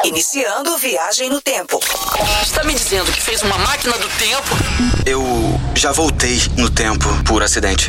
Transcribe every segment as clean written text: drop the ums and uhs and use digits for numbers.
Iniciando viagem no tempo. Está me dizendo que fez uma máquina do tempo? Eu já voltei no tempo por acidente.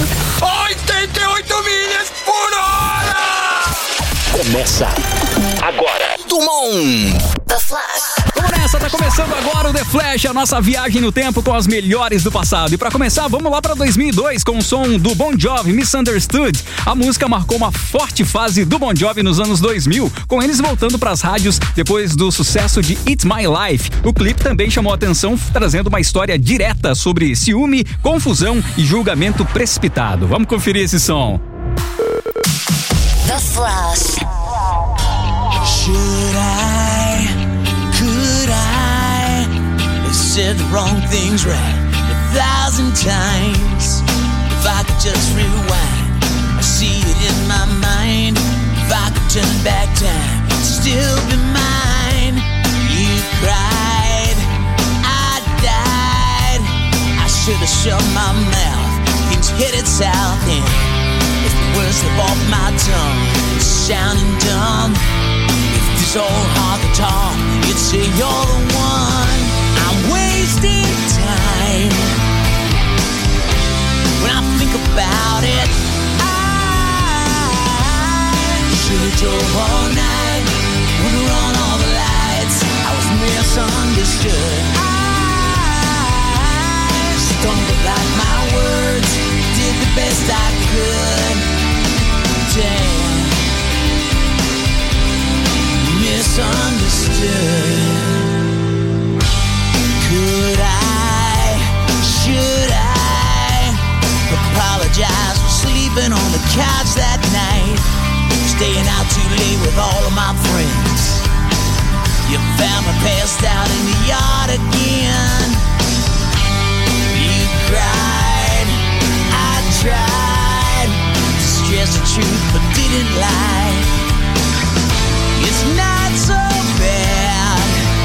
88 milhas por hora! Começa agora. Dumont! The Flash. Vamos nessa, tá começando agora o The Flash, a nossa viagem no tempo com as melhores do passado. E pra começar, vamos lá pra 2002 com o som do Bon Jovi, Misunderstood. A música marcou uma forte fase do Bon Jovi nos anos 2000, com eles voltando pras rádios depois do sucesso de It's My Life. O clipe também chamou a atenção, trazendo uma história direta sobre ciúme, confusão e julgamento precipitado. Vamos conferir esse som. The Flash. Should I, could I have said the wrong things right 1,000 times? If I could just rewind, I see it in my mind. If I could turn back time, it'd still be mine. You cried, I died. I should have shut my mouth, things headed south and if the words slip off my tongue, it's sounding dumb. It's so hard to talk, you'd say you're the one. I'm wasting time. When I think about it, I should've drove all night, would've run all the lights. I was misunderstood. I stumbled out my words, did the best I could. Damn. Misunderstood. Could I, should I apologize for sleeping on the couch that night, staying out too late with all of my friends? You found me passed out in the yard again. You cried, I tried to stress the truth but didn't lie. It's not so bad.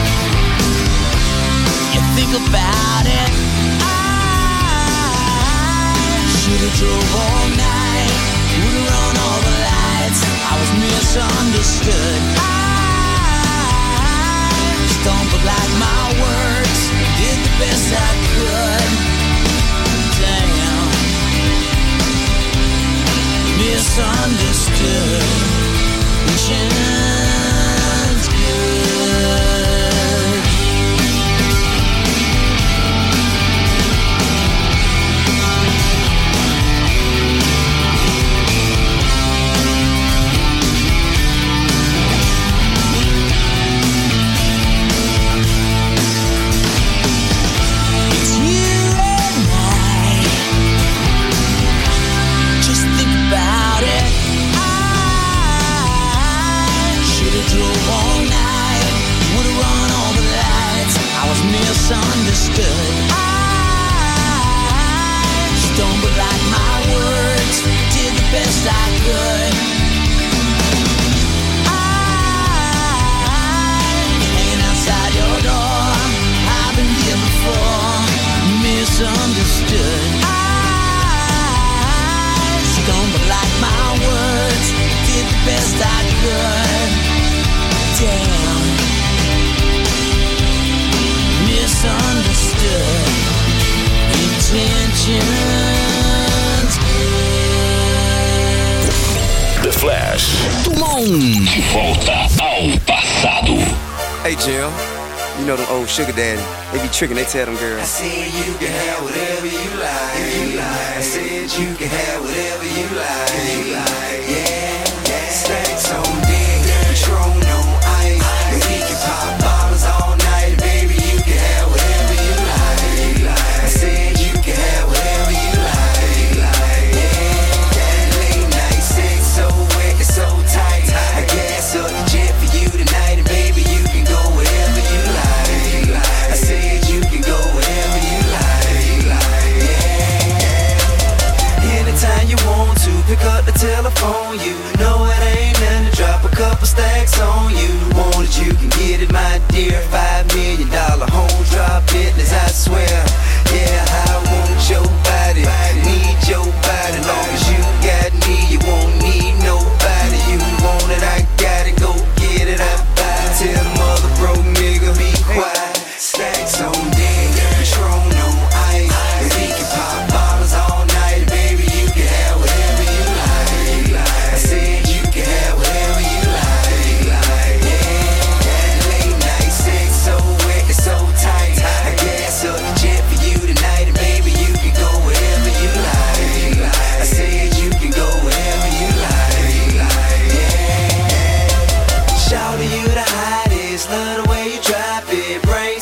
You think about it, I should've drove all night, would've run all the lights. I was misunderstood. I stumbled like my words, did the best I could. Damn. Misunderstood. Wishing's good. It's you and I. Just think about it. Drove all night, would've run all the lights. I was misunderstood. I stumbled like my words, did the best I could. I hanging outside your door, I've been here before. Misunderstood. I stumbled like my words, did the best I could. Damn. Misunderstood. Intentions good. The Flash. Dumont! De volta ao passado. Hey, Jill. You know them old sugar daddy. They be tricking, they tell them girls. I said you can have whatever you like. I said you can have whatever you like. Yeah, yeah. Stacks on deck, Patron on ice. And we can pop bottles all night. Baby, you can have whatever you like. I said you can have whatever you like. Yeah, that late night sex so wet and so tight. I gas up the jet for you tonight. And baby, you can go wherever you like. I said you can go wherever you like. Yeah. Anytime you want to, pick up the telephone. You know it ain't nothing to drop a couple stacks on you. Want it, you can get it, my dear. $5 million home drop business, I swear. Yeah, I want your body, need your body. Long as you got me, you won't need nobody. You want it, I got it, go get it, I buy it. Tell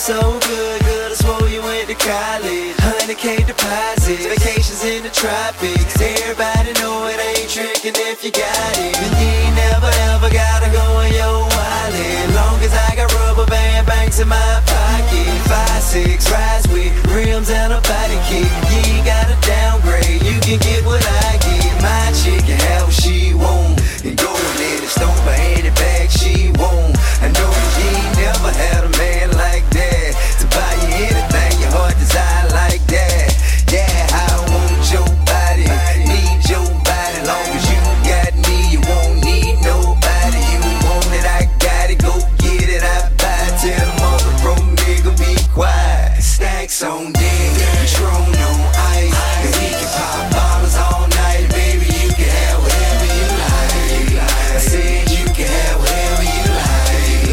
so good, good, I swore you went to college. 100K deposits, vacations in the tropics. Everybody know it ain't tricking if you got it. And you ain't never ever gotta go in your wallet. Long as I got rubber band banks in my pocket. 5-6 rides with rims and a body kit. You ain't gotta downgrade, you can get what I get. My chick can have what she want, and go and let it stomp her any bag she want. I know you ain't never had a man like that to buy you anything your heart desire like that. Yeah, I want your body, need your body. Long as you got me, you won't need nobody. You want it, I got it, go get it, I buy it. Tell the mother broke nigga be quiet. Stacks on deck, Patron on ice, and we can pop bottles all night. Baby, you can have whatever you like. I said you can have whatever you like.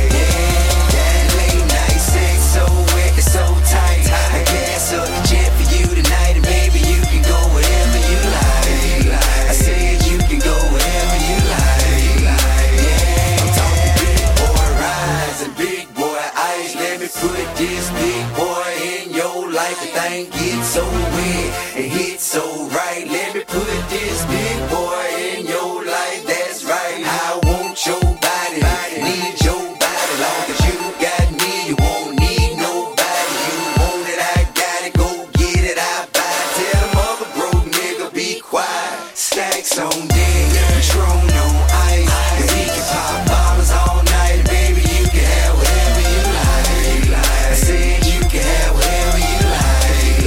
Yeah, late night sex so wet, it's so tight. I gas up the jet for you tonight, and baby, you can go wherever you like. I said you can go wherever you like. Yeah, I'm talking big boy rides and big boy ice. Let me put this big boy in your life. The thing gets so wet and hits so right. Let me put this big boy in your life. That's right. I want your body, need your body. Long as you got me, you won't need nobody. You want it, I got it, go get it, I buy it. Tell the mother broke nigga be quiet. Stacks on deck, Patron on ice, and we can pop bottles all night. Baby, you can have whatever you like. I said you can have whatever you like.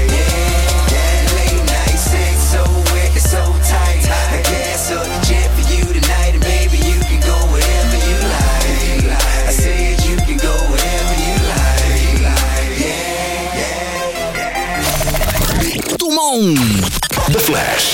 Yeah, late night sex so wet, it's so tight. I gas up the jet for you tonight, and baby, you can go wherever you like. I said you can go wherever you like. Yeah. Dumont. The Flash.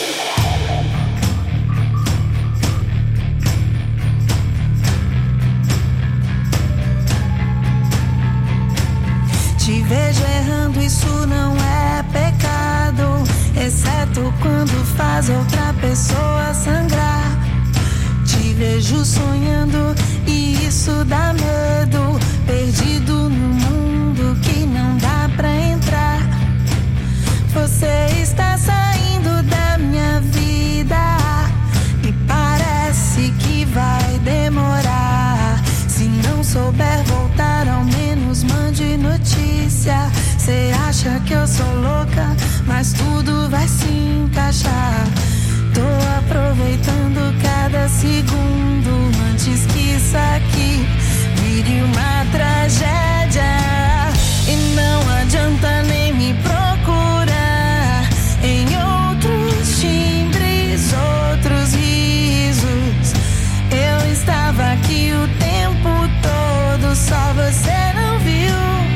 Te vejo errando, isso não é pecado, exceto quando faz outra pessoa sangrar. Te vejo sonhando e isso dá medo, perdido no mundo que não dá pra entrar. Você está saindo da minha vida e parece que vai demorar. Se não souber voltar, ao menos mande notícia. Cê acha que eu sou louca, mas tudo vai se encaixar. Tô aproveitando cada segundo antes que isso aqui vire uma tragédia. E não adianta nem me procurar em outros timbres, outros risos. Eu estava aqui o tempo todo, só você não viu.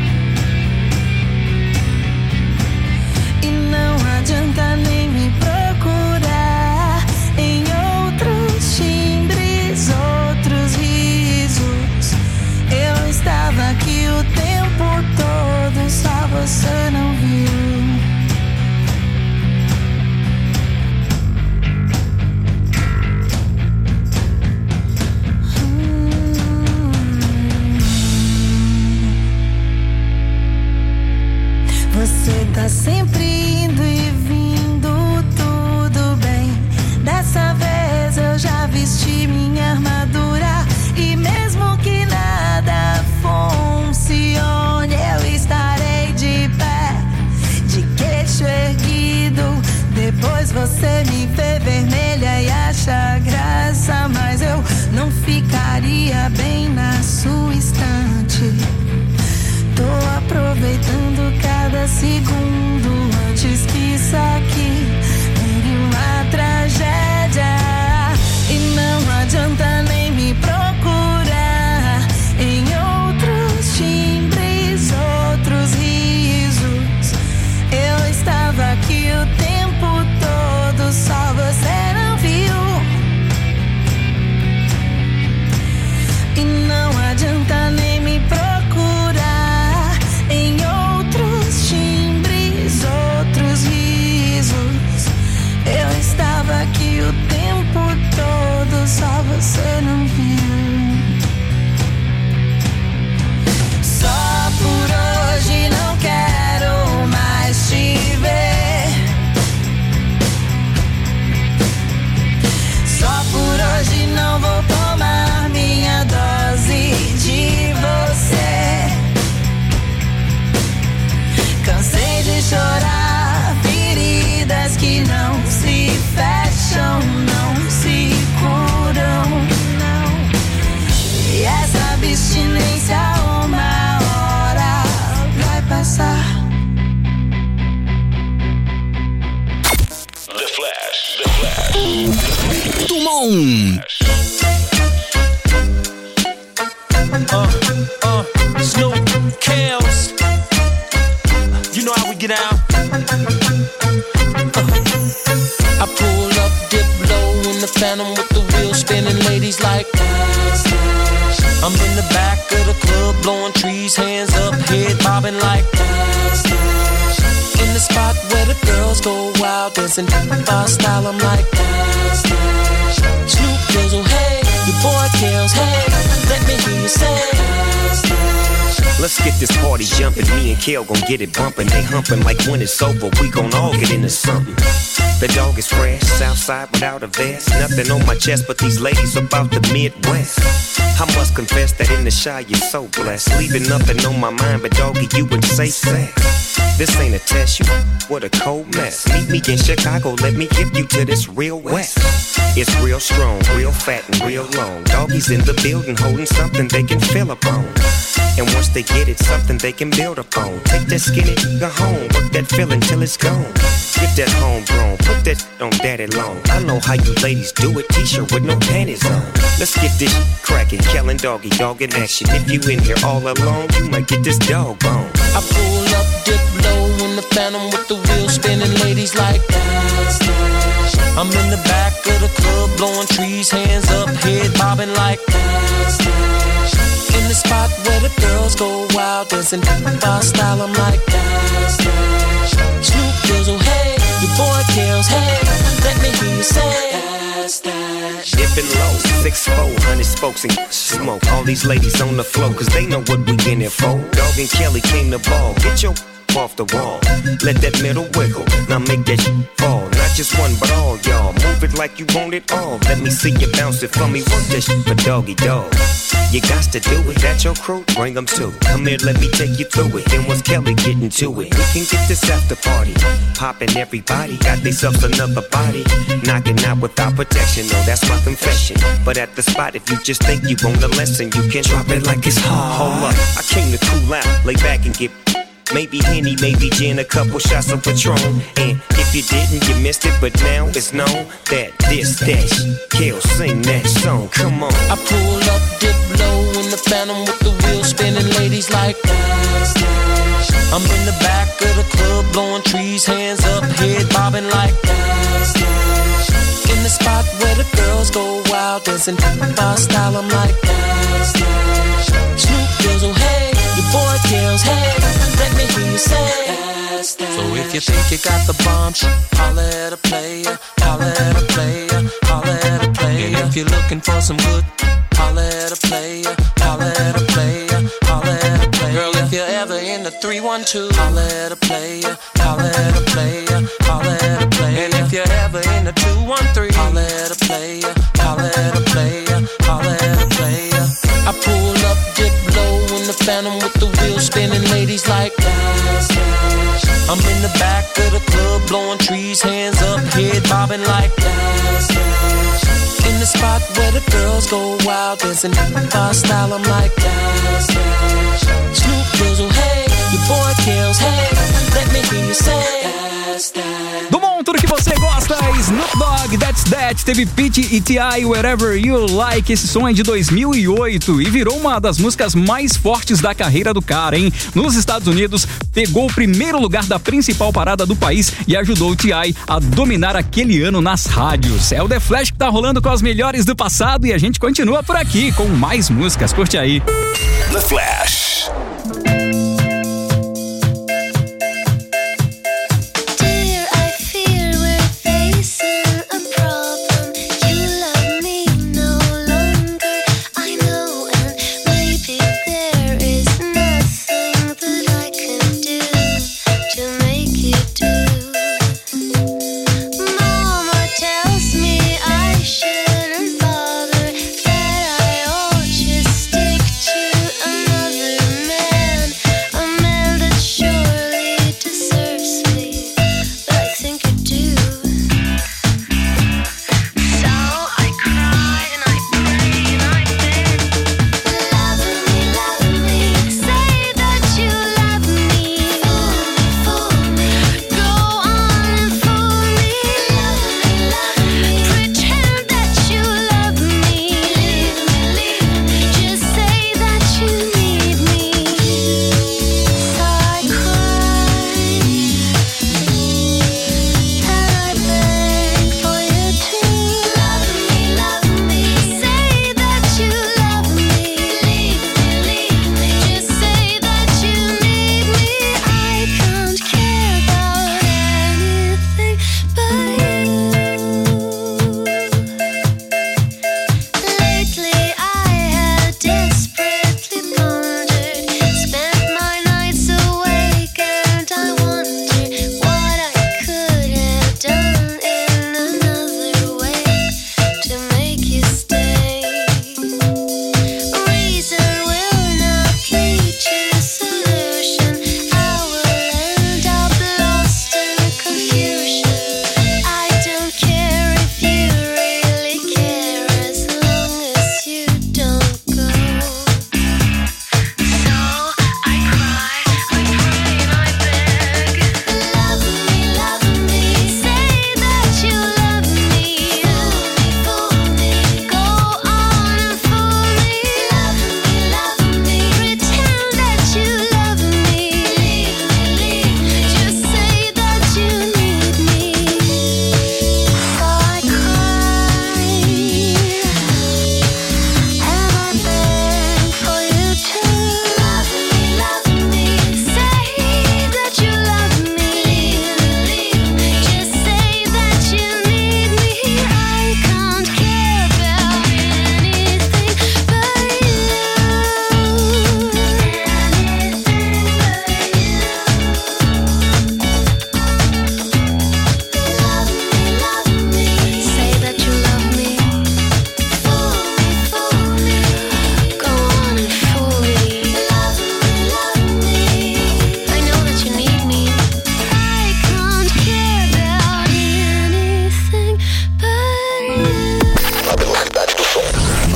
E não adianta nem me procurar em outros timbres, outros risos. Eu estava aqui o tempo todo, só você não viu. Você tá sempre indo e vindo, tudo bem. Dessa vez eu já vesti minha armadura, e mesmo que nada funcione, eu estarei de pé, de queixo erguido. Depois você me vê vermelha e acha graça, mas eu não ficaria bem na sua estante. Tô aproveitando cada segundo antes que isso aqui vire uma tragédia. E não adianta nem me procurar em outros timbres, outros risos. Eu estava aqui o tempo todo, só você não viu. E não adianta nem me procurar em outros timbres, outros risos. Snoop, Kels. You know how we get out. I pull up, dip low in the Phantom with the wheels spinning. Ladies like, I'm in the back of the club blowing trees, hands up, head bobbing like, in the spot where the girls go wild, dancing by style. I'm like, Snoop Dizzle, hey, your boy Kels, hey, let me hear you say. Let's get this party jumping. Me and Kel gon' get it bumping. They humping like when it's over, we gon' all get into something. The dog is fresh, Southside without a vest. Nothing on my chest but these ladies about the Midwest. I must confess that in the shy you're so blessed. Leaving nothing on my mind but doggy, you in safe sex. This ain't a test, you what a cold mess. Meet me in Chicago, let me give you to this real west. It's real strong, real fat and real long. Doggies in the building holding something they can feel upon. And once they get it, something they can build upon. Take that skinny nigga home, work that feeling till it's gone. Get that homegrown, put that on daddy long. I know how you ladies do it, t-shirt with no panties on. Let's get this crackin', Kel and Doggy, dog in action. If you in here all alone, you might get this dog bone. I pull up, dip low in the Phantom with the wheels spinning. Ladies like, I'm in the back of the club blowing trees, hands up, head bobbing like, in the spot where the girls go wild, dancing by style. I'm like, Snoop Dizzle, hey, your boy Kels, hey, let me hear you say. Dipping low, 6'4", 100 spokes and smoke. All these ladies on the floor, cause they know what we in here for. Dog and Kelly came to ball, get your off the wall. Let that middle wiggle, now make that fall. Not just one, but all y'all. Move it like you want it all. Let me see you bounce it for me. Work that shit for Doggy Dog. You got to do it. That your crew? Bring them too. Come here, let me take you through it. Then once Kelly getting to it, we can get this after party. Poppin' everybody, got themselves another body. Knocking out without protection, no, that's my confession. But at the spot, if you just think you want a lesson, you can drop it like it's hard. Hold up, I came to cool out, lay back and get maybe Henny, maybe gin, a couple shots of Patron. And if you didn't, you missed it, but now it's known that this, that, Kel, sing that song, come on. I pull up, dip low in the Phantom with the wheels spinning. Ladies like, I'm in the back of the club blowing trees, hands up, head bobbing like, in the spot where the girls go wild, dancing by style. I'm like, Snoop Dizzle, hey, your boy Kels, hey, let me hear you say. So if you think you got the bomb, holla at a player, holla at a player, holla at a player. And if you're looking for some good, holla at a player, holla at a player, holla at a player. Girl, if you're ever in the 312, holla at a player, holla at a player, holla at a player. And if you're ever in the 213, holla at a player, holla at a player, holla at a player. I pull up, dip low in the Phantom with the wheels spinning. Ladies like, I'm in the back of the club blowing trees, hands up, head bobbing like, in the spot where the girls go wild, dancing by style. I'm like, Snoop Dizzle, hey, your boy Kels, hey, let me hear you say. Do bom, tudo que você gosta, Snoop Dogg, That's That, teve Pitty e T.I., Wherever You Like. Esse som é de 2008 e virou uma das músicas mais fortes da carreira do cara, hein? Nos Estados Unidos, pegou o primeiro lugar da principal parada do país e ajudou o T.I. a dominar aquele ano nas rádios. É o The Flash que tá rolando com as melhores do passado e a gente continua por aqui com mais músicas. Curte aí. The Flash. Man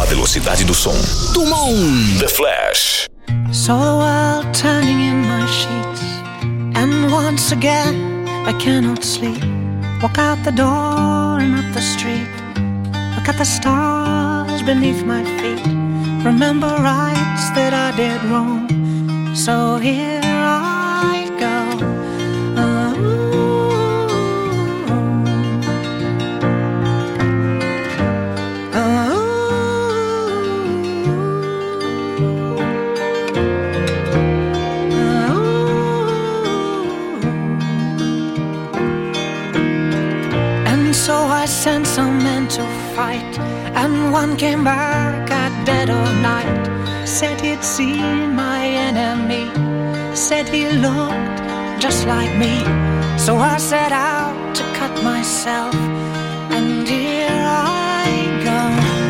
velocidade do som. Tumon. The Flash. Saw the world turning in my sheets, and once again I cannot sleep. Walk out the door and up the street, look at the stars beneath my feet. Remember rights that I did wrong, so here I go. So I sent some men to fight, and one came back at dead of night. Said he'd seen my enemy, said he looked just like me. So I set out to cut myself, and here I go.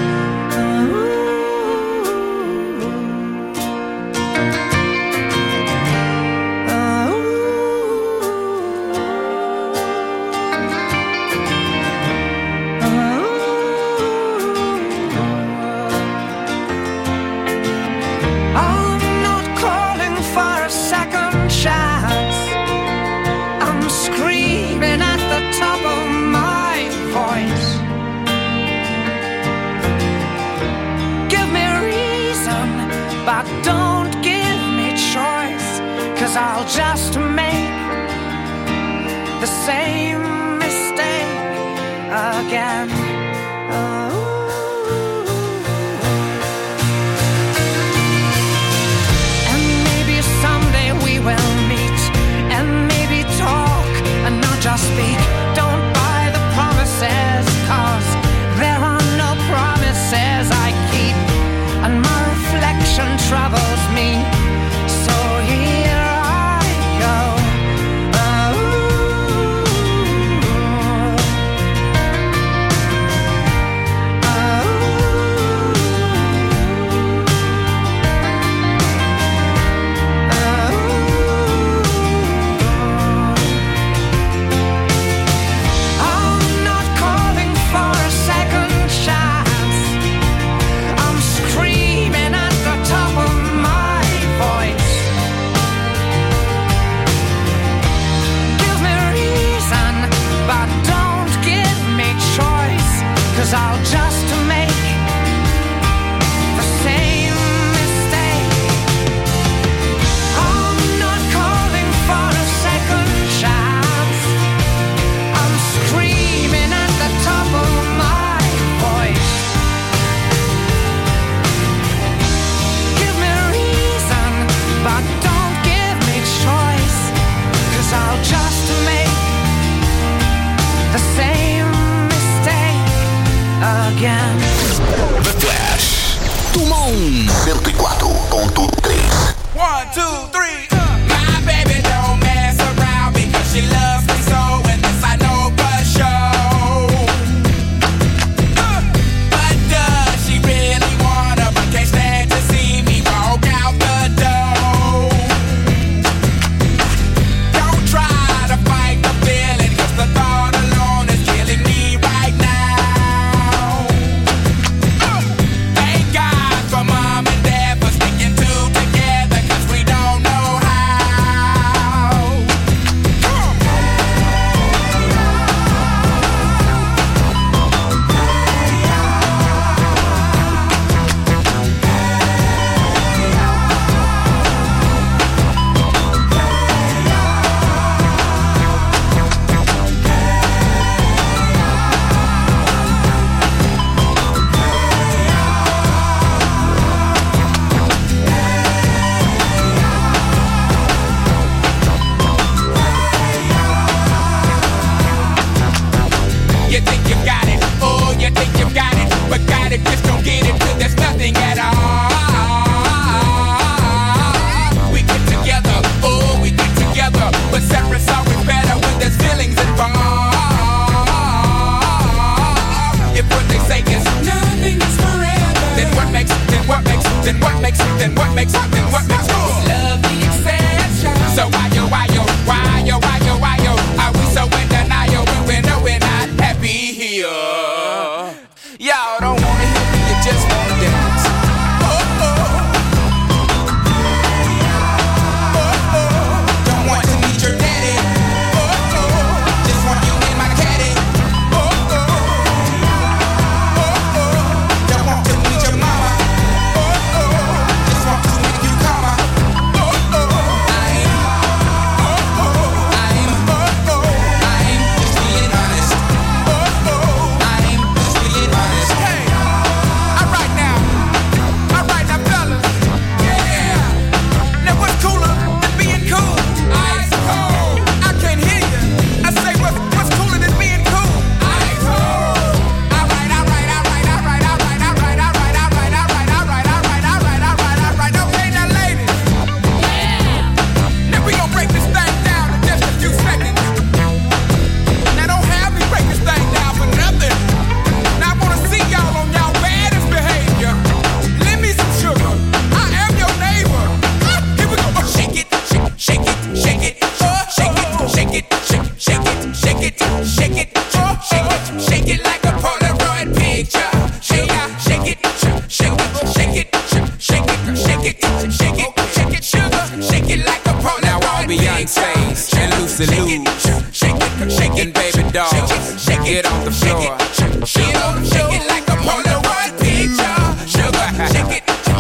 But don't give me choice, 'cause I'll just make the same mistake again. And maybe someday we will meet, and maybe talk and not just speak. Don't buy the promises, 'cause there are no promises I keep, and my reflection troubles me, so here I go. I'm not calling for a second chance, I'm screaming at the top of my voice. Give me reason, but don't give me choice, 'cause I'll just make the same mistake. I'm not calling for a second chance, I'm screaming at the top of my voice. Give me reason, but don't give me choice, 'cause I'll just make the same mistake again. The Flash. Tumon. 104.3. 1, 2, 3. My baby don't mess around because she loves me so, and this I know for sure. But does she really wanna? But can't stand to see me walk out the door. Don't try to fight the feeling, 'cause the thought alone is killing me right now. Thank God for mom and dad for sticking two together, 'cause we don't know how. You think you got it, oh, you think you got it, but got it, just don't get it till there's nothing at all. We get together, oh, we get together, but separate's always better when there's feelings involved. If what they say is nothing is forever, then what makes, then what makes, then what makes, then what makes, then what makes love the exception? So why yo, are we so in denial when we know we're not happy here? Y'all don't wanna hear me, you just wanna dance.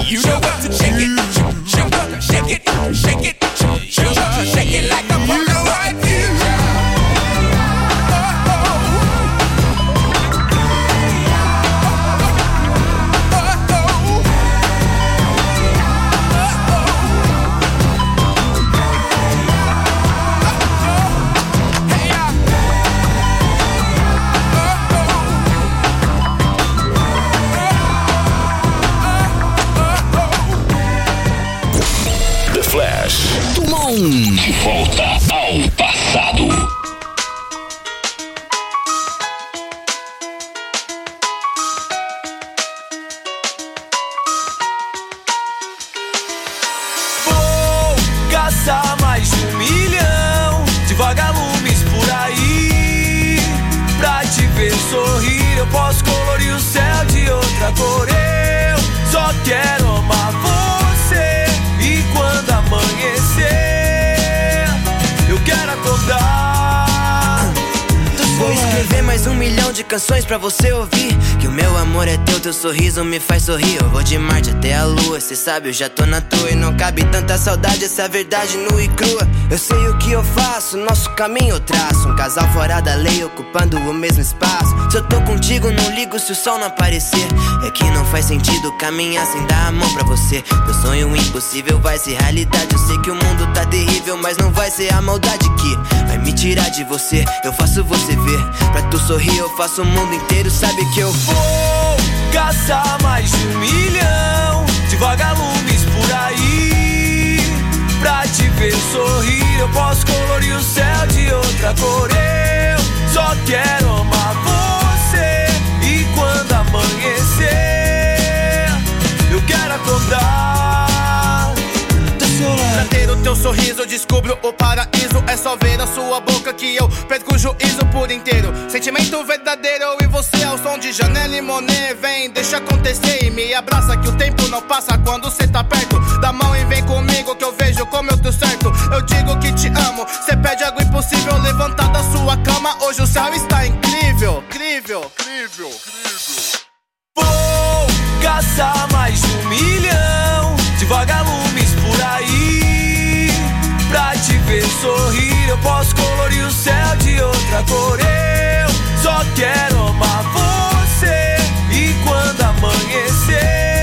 You know what to shake it, shake it, shake it, shake it, shake it like a Polaroid picture. De volta ao passado. Vou caçar mais de 1 milhão de vagalumes por aí. Pra te ver sorrir, eu posso colorir o céu de outra cor. Eu só quero amar você. E quando amanhecer, eu quero acordar. Vou escrever mais 1 milhão de canções pra você ouvir. Que o meu amor é teu sorriso me faz sorrir. Eu vou de Marte até a Lua, cê sabe, eu já tô na tua. E não cabe tanta saudade, essa verdade nua e crua. Eu sei o que eu faço, nosso caminho eu traço. Um casal fora da lei, ocupando o mesmo espaço. Se eu tô contigo, não ligo se o sol não aparecer. É que não faz sentido caminhar sem dar a mão pra você. Teu sonho impossível vai ser realidade. Eu sei que o mundo tá terrível, mas não vai ser a maldade que vai me tirar de você. Eu faço você ver. Pra tu sorrir, eu faço o mundo inteiro. Sabe que eu vou caçar mais de 1 milhão de vagalumes por aí. Pra te ver sorrir, eu posso colorir o céu de outra cor. Eu só quero amar você. E quando amanhecer, eu quero acordar do seu lado. Pra ter o teu sorriso, eu descubro o paraíso. É só ver a sua boca que eu perco o juízo por inteiro. Sentimento verdadeiro, eu e você ao som de Janela e Monet. Vem, deixa acontecer e me abraça, que o tempo não passa quando cê tá perto. Dá a mão e vem comigo que eu vejo como eu tô certo. Eu digo que te amo, cê pede algo impossível. Levantar da sua cama, hoje o céu está incrível. Incrível, incrível, incrível. Vou caçar mais de 1 milhão de vagalumes por aí. Pra te ver sorrir, eu posso colorir o céu de outra cor. Eu só quero amar você. E quando amanhecer,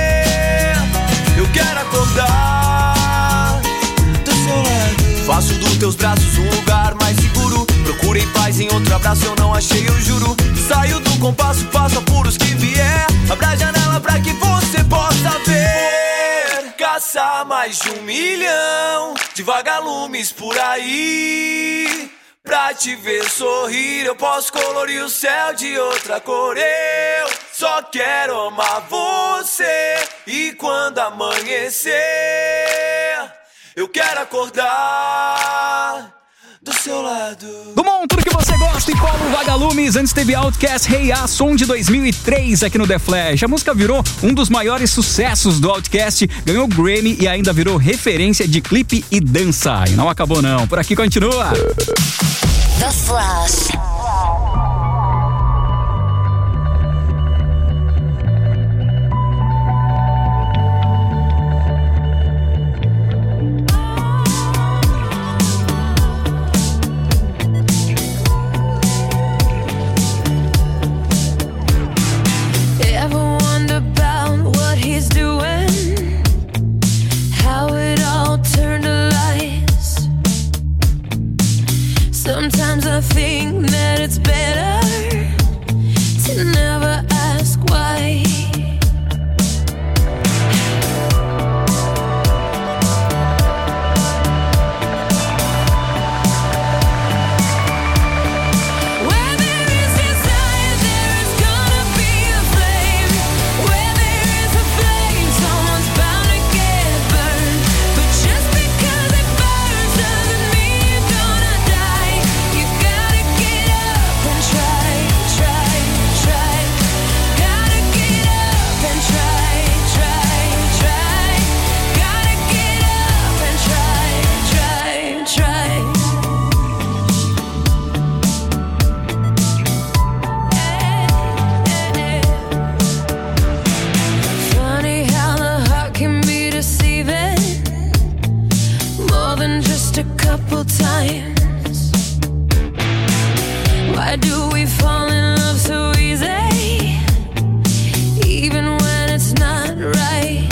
eu quero acordar do seu lado. Faço dos teus braços um lugar mais seguro. Procurei paz em outro abraço, eu não achei, eu juro. Saio do compasso, faço apuros que vier. Abra a janela pra que você possa ver. Caçar mais de 1 milhão de vagalumes por aí. Pra te ver sorrir, eu posso colorir o céu de outra cor. Eu só quero amar você. E quando amanhecer, eu quero acordar do seu lado. Dumont, tudo que você gosta e Paulo Vagalumes. Antes teve Outkast, Hey Ya, som de 2003 aqui no The Flash. A música virou um dos maiores sucessos do Outkast, ganhou Grammy e ainda virou referência de clipe e dança. E não acabou não, por aqui continua. The Flash. Sometimes I think that simple times. Why do we fall in love so easy, even when it's not right?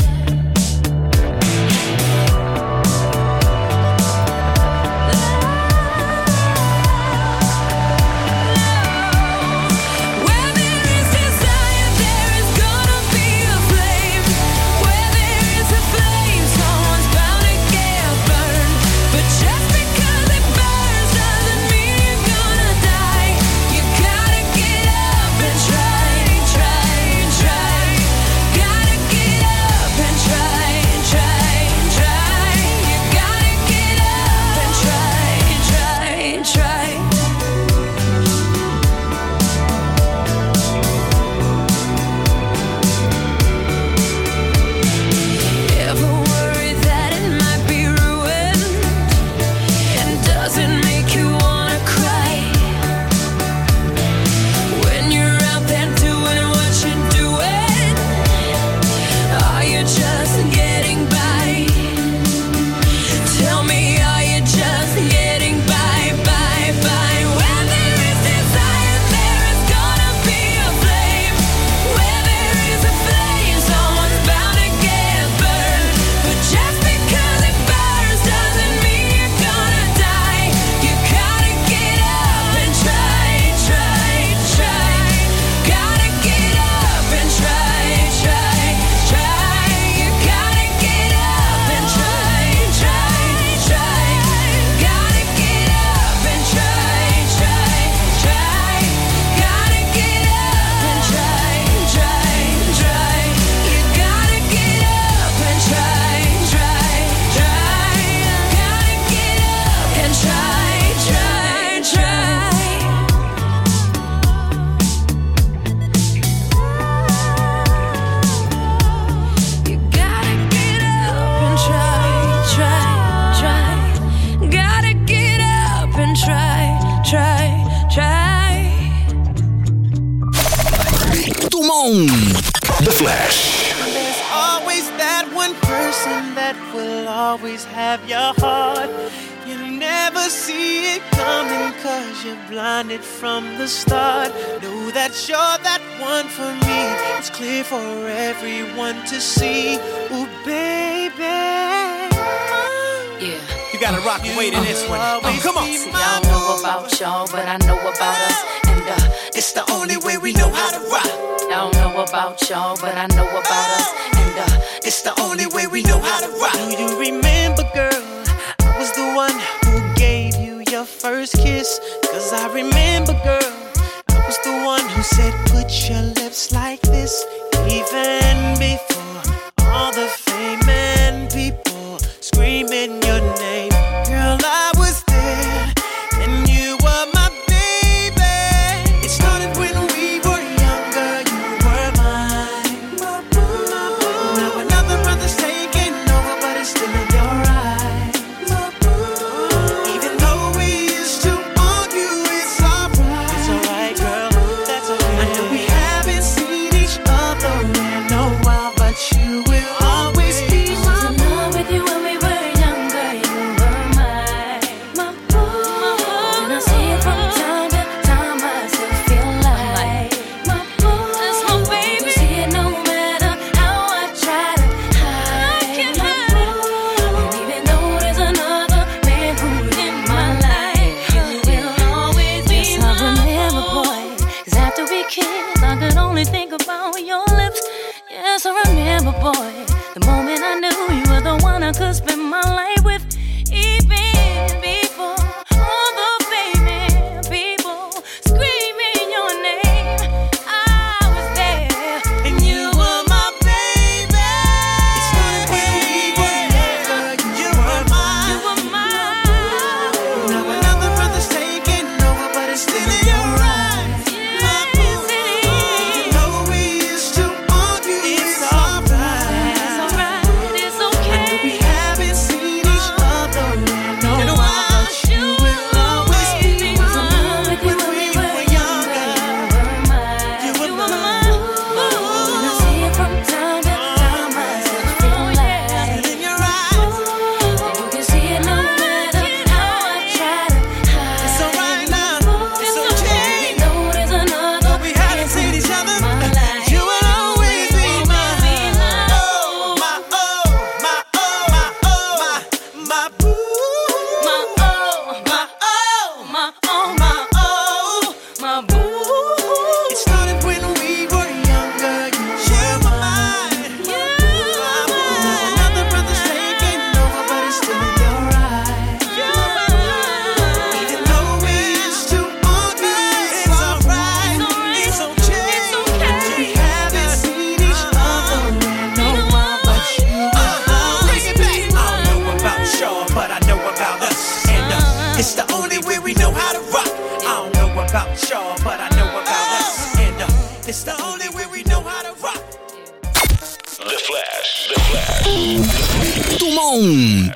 The Flash. There's always that one person that will always have your heart. You never see it coming 'cause you're blinded from the start. Know that you're that one for me. It's clear for everyone to see. Ooh, baby. Yeah. You gotta rock and wait in this one. Come on. See, I don't know about y'all, but I know about us. And it's the only way we know how to rock. I don't know about y'all, but I know about us. And it's the only way we know how to rock. Do you remember, girl? I was the one who gave you your first kiss. 'Cause I remember, girl, I was the one who said, put your lips like this. Even before all the fame and people screaming your name. Girl, I was there, and you were my baby. It started when we were younger, you were mine. Now another brother's taking over, but it's still in your eyes. Even though we used to argue, it's alright. Dumont.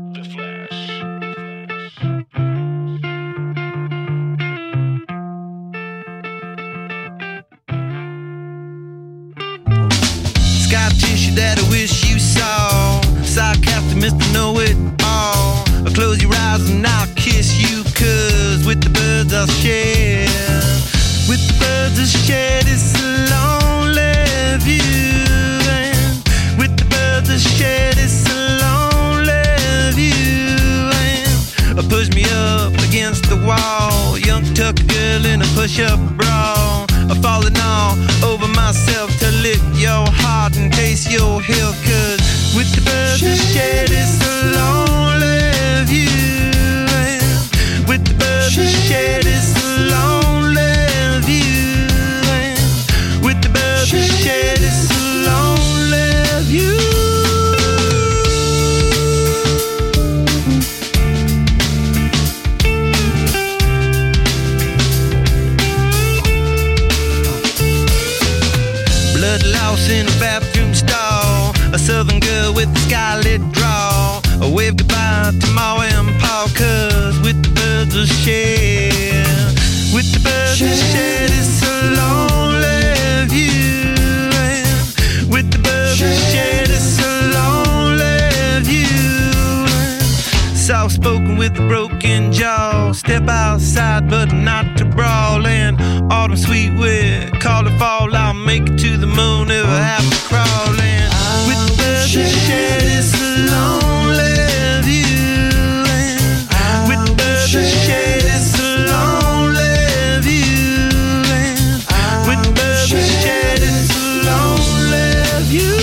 Scar tissue that I wish you saw. Sarcastic Mr. Know-It-All. Close your eyes and I'll kiss you, 'cause with the birds I'll share. With the birds I'll share this lonely view. And with the birds I'll share this lonely view. And push me up against the wall. Young tuck girl in a push-up bra. Falling all over myself to lick your heart and taste your heel. 'Cause with the birds I share this lonely view. And with the birds I share this lonely view. And with the birds I share this lonely view. Lost in a bathroom stall. A southern girl with a scarlet draw. I wave goodbye to Ma and Pa, 'cause with the birds I share. With the birds I share this lonely view. And with the birds I share this lonely view. Soft spoken with a broken jaw. Step outside but not to brawl. And autumn sweet with call it fall. I'll make it to the moon if I have to crawl. And with the birds I share this lonely view. And with the birds I share this lonely view. And with the birds I share this lonely view.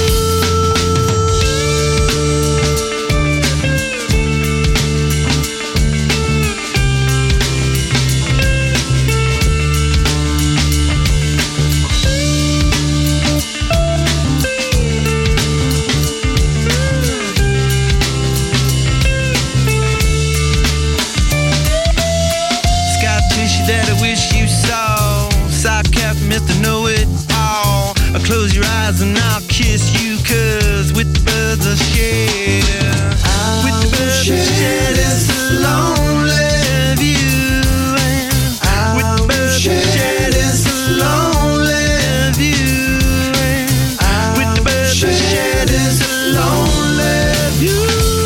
Mr. Know-It-All. Close your eyes and I'll kiss you, 'cause with the birds I share. With the birds I share this lonely view. And with the birds I share this lonely view. And with the birds I share this lonely view.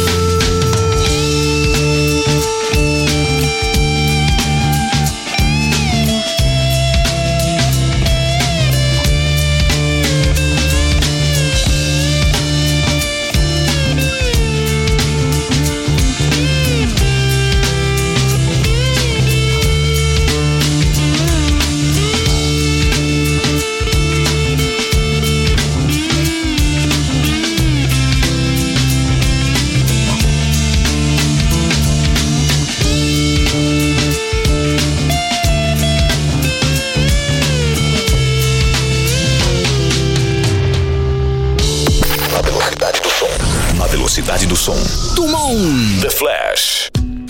Velocidade do som. Dumont. The Flash.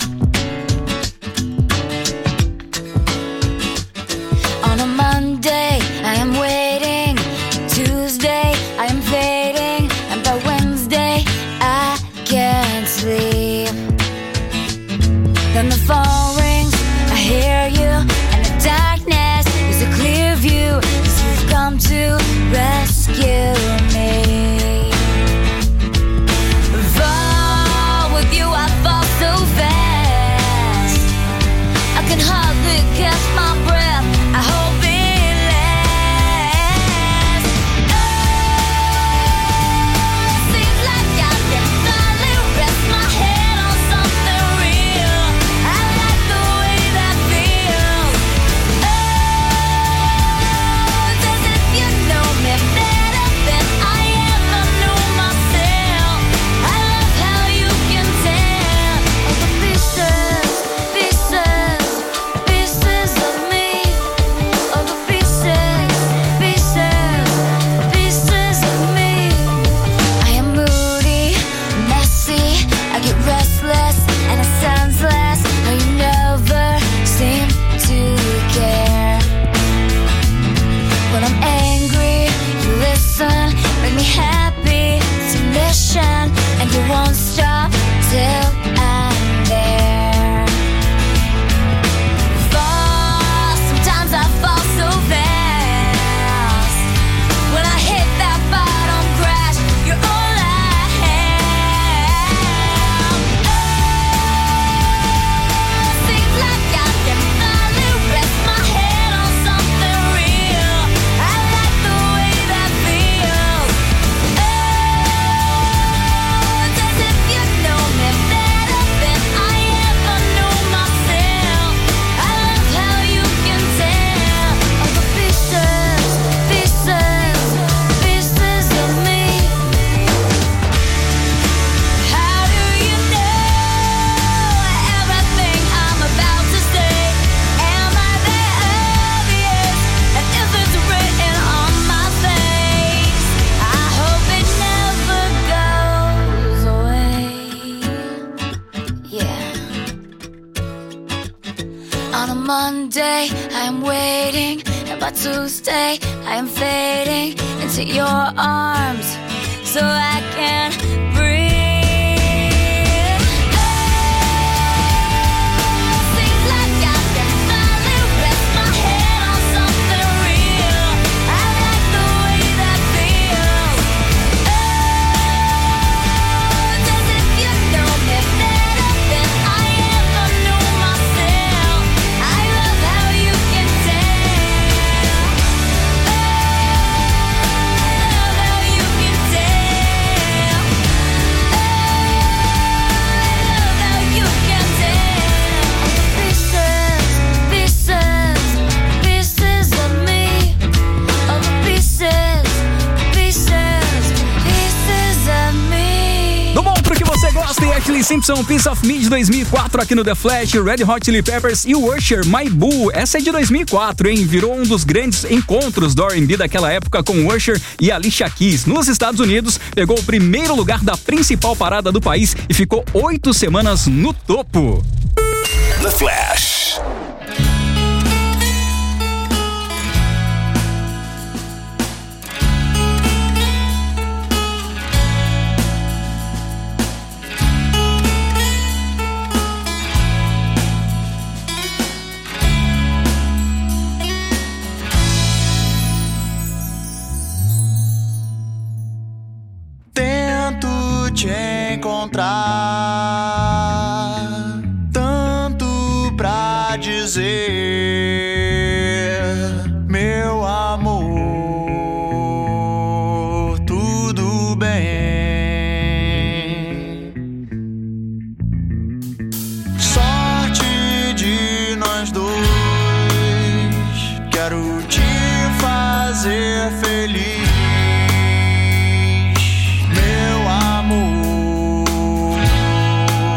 On a Monday, I am waiting. Tuesday, I am fading. And by Wednesday, I can't sleep. Then the phone rings, I hear you. And the darkness is a clear view. 'Cause you've come to rescue me. Fall with you, I fall so fast. Monday, I am waiting, and by Tuesday, I am fading into your arms, so I can breathe. Seems like I can finally rest my head on something real. I like the way that feels. As if you know me better than I ever knew myself. I love how you can tell. Love how you can tell. Love how you can tell. Pieces, pieces, pieces of me. Oh, pieces, pieces, pieces of me. Do monstro que você gosta, e Ashley Simpson, Piece of Me de 2004 aqui no The Flash, Red Hot Chili Peppers e Usher, My Boo. Essa é de 2004, hein? Virou um dos grandes encontros do R&B daquela época com Usher e Alicia Keys. Nos Estados Unidos, pegou o primeiro lugar da principal parada do país e ficou 8 semanas no topo. The Flash. Tento te encontrar, tanto pra dizer, meu amor, tudo bem. Sorte de nós dois, quero te fazer feliz. Meu amor,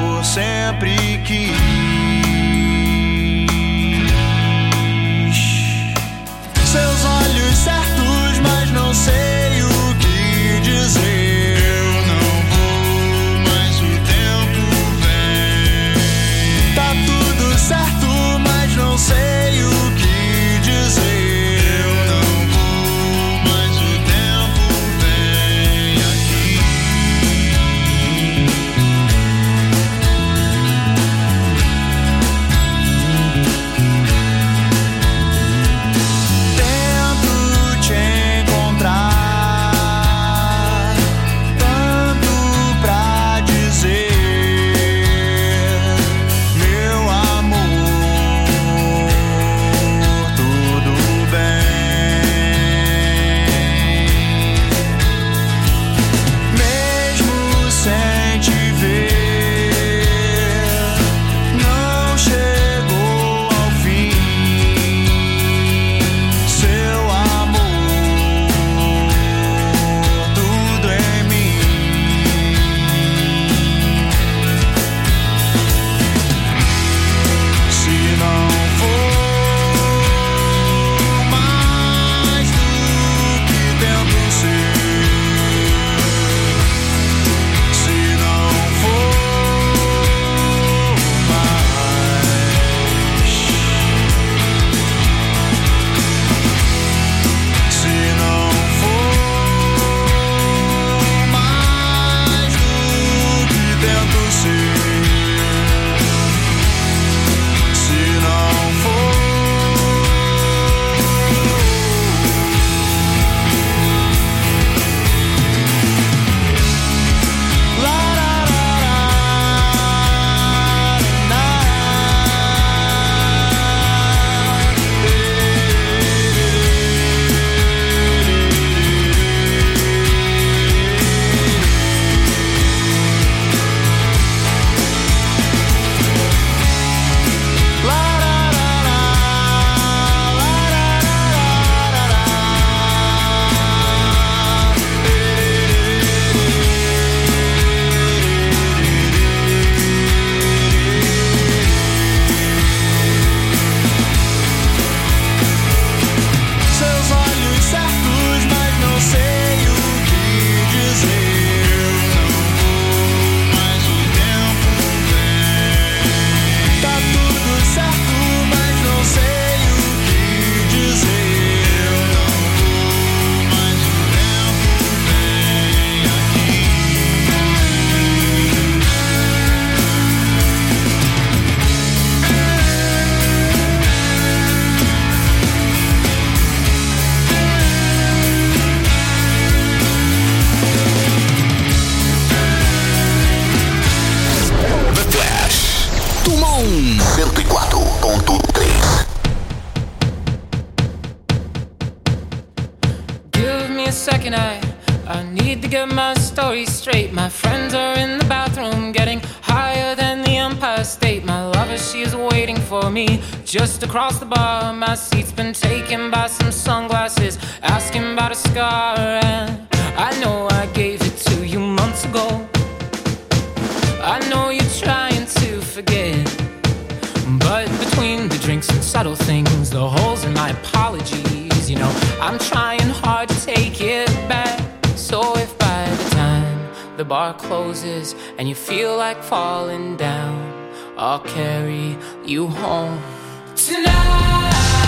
second, I need to get my story straight. My friends are in the bathroom getting higher than the Empire State. My lover, she is waiting for me just across the bar. My seat's been taken by some sunglasses, asking about a scar. And I know I gave it to you months ago. I know you're trying to forget, but between the drinks and subtle things, the holes in my apologies, you know, I'm trying hard to take it back. So if by the time the bar closes and you feel like falling down, I'll carry you home tonight.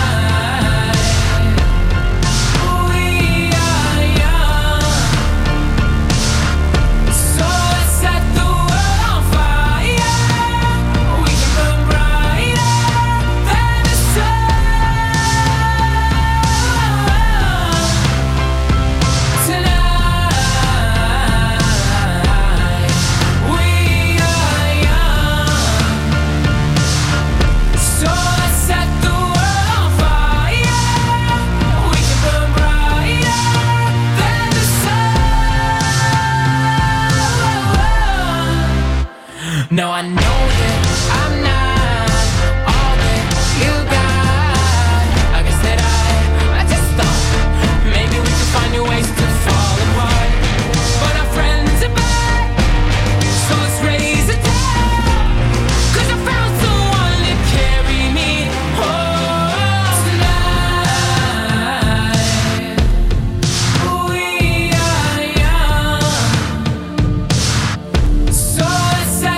No, I know that I'm not all that you got. I guess that I just thought maybe we could find new ways to fall apart. But our friends are back, so let's raise a toast. 'Cause I found someone to carry me home tonight. We are young, so let's set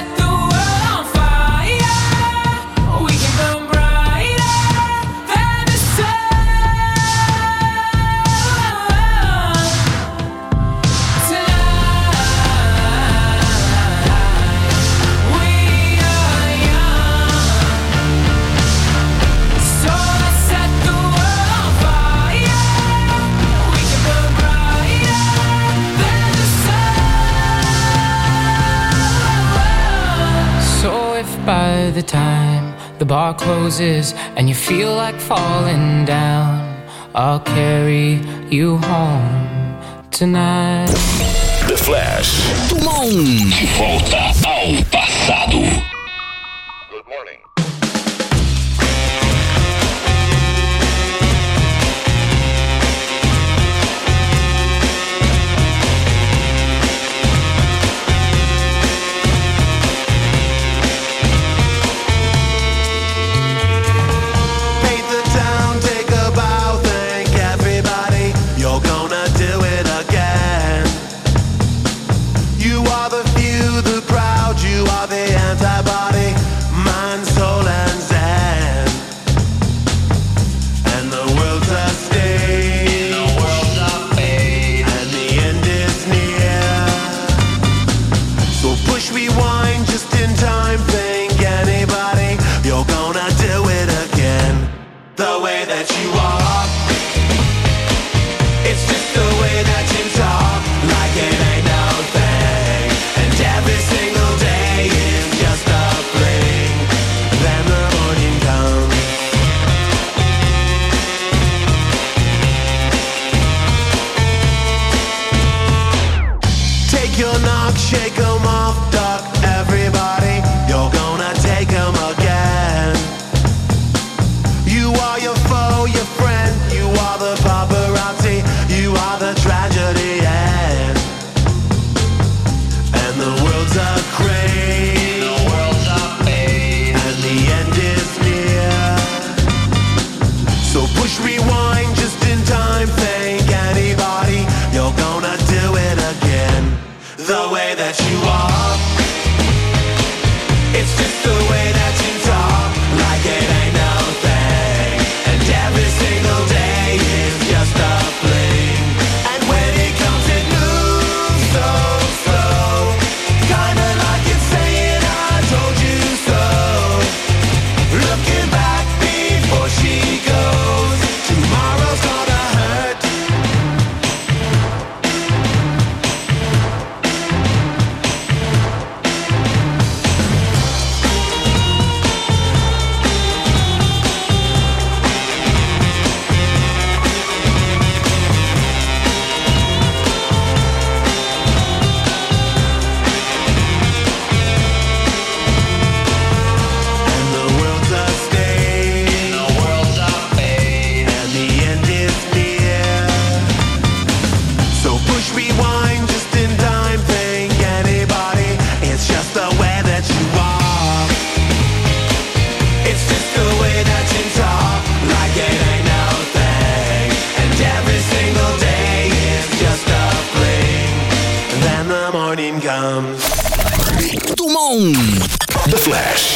by the time the bar closes and you feel like falling down, I'll carry you home tonight. The Flash. Dumont. De volta ao passado. Good morning. Kinda like chewing gum. Dumont. The Flash.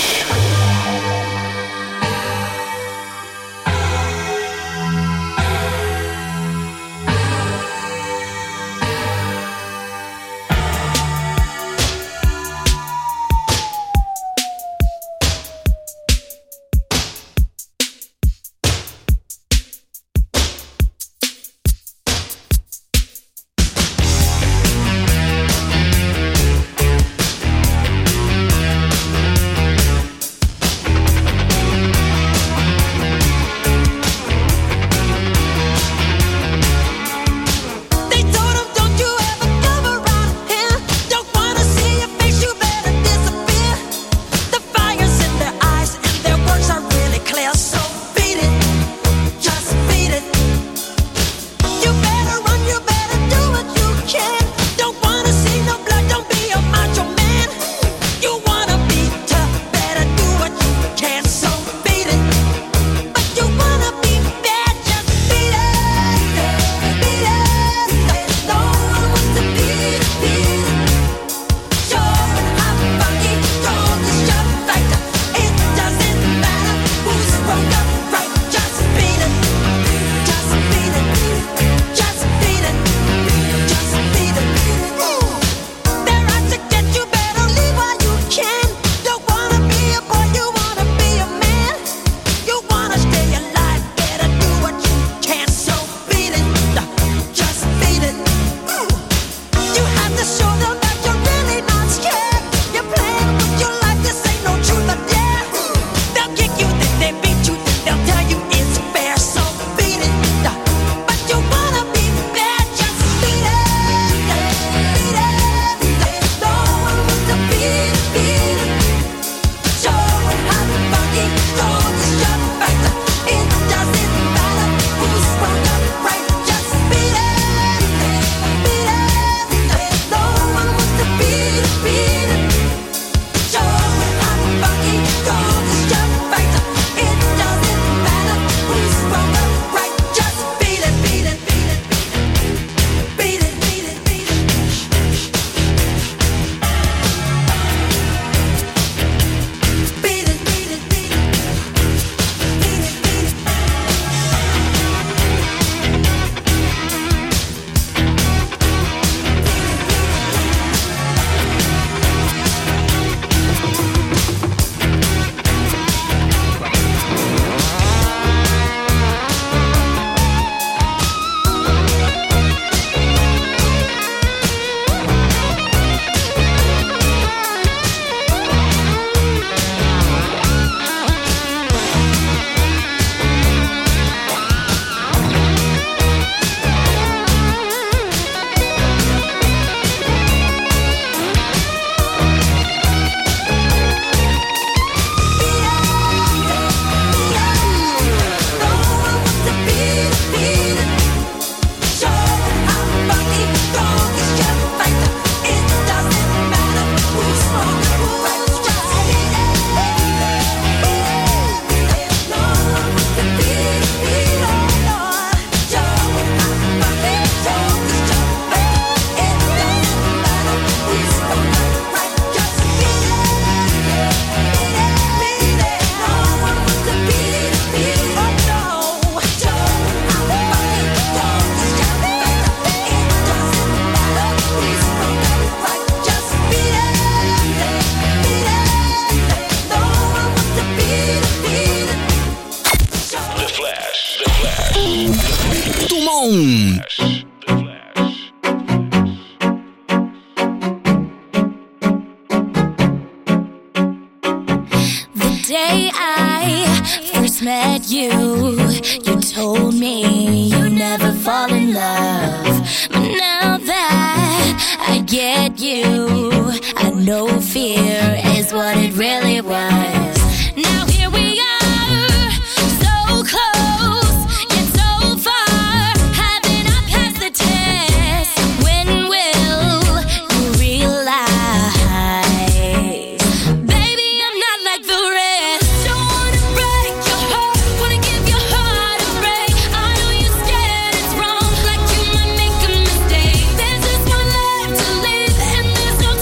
Dumont. The day I first met you, you told me you never fall in love. But now that I get you, I know fear is what it really was. Now here we are, so close, yet so far. Haven't I passed the test? When will you realize? Baby, I'm not like the rest. Don't wanna break your heart, wanna give your heart a break. I know you're scared it's wrong, like you might make a mistake. There's just one life to live, and there's no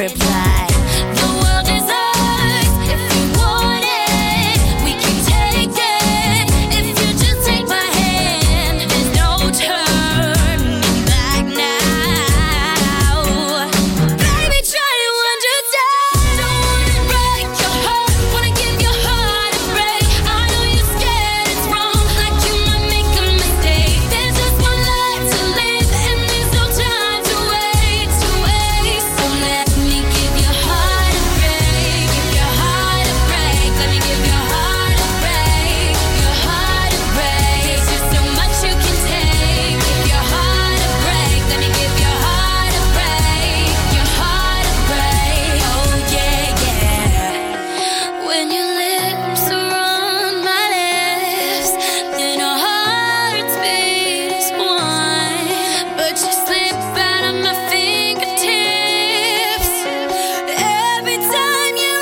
reply. The world is ours if you want it. We can take it if you just take my hand. There's no turning back now. Baby, try to understand. Don't wanna break your heart, wanna give your heart a break. I know you're scared it's wrong, like you might make a mistake. There's just one life to live, and there's no time to waste. So let me give your heart a break, give your heart a break. Let me give your heart a break, your heart a break. There's just so much you can take. Give your heart a break. Let me give your heart a break, your heart a break. Oh yeah, yeah. When your lips are on my lips, then our hearts beat as one. But you slip out of my fingertips every time you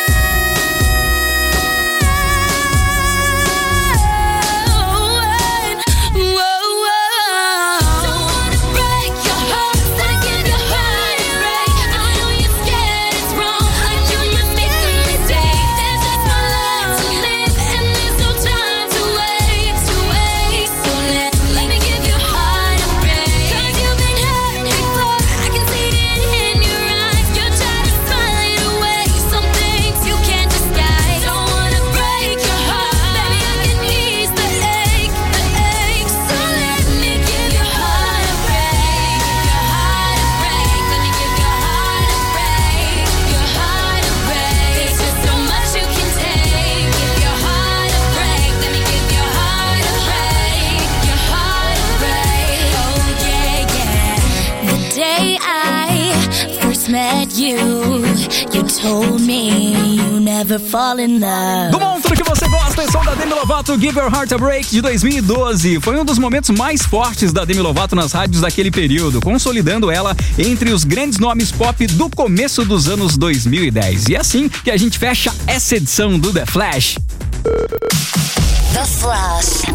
run. Don't wanna break your heart, wanna give your heart a break. I know you're scared it's wrong, like you must make a mistake. There's just one life to live, and there's no time to waste. So let me give your heart a break. 'Cause you've been hurt before, I can see it in your eyes. You're trying to smile it away, some things you can't disguise. Don't wanna break your heart, baby, I can ease the ache. So let me give your heart a break, your heart a break. Let me give your heart a break, your heart a break. There's just so much you can take. Give your heart a break. Let me give your heart a break, your heart a break. Oh yeah, yeah. The day I first met you, you told me you never fall in love. Do monstro que você gosta, é som da Demi Lovato, Give Your Heart a Break, de 2012. Foi um dos momentos mais fortes da Demi Lovato nas rádios daquele período, consolidando ela entre os grandes nomes pop do começo dos anos 2010. E é assim que a gente fecha essa edição do The Flash. The Flash.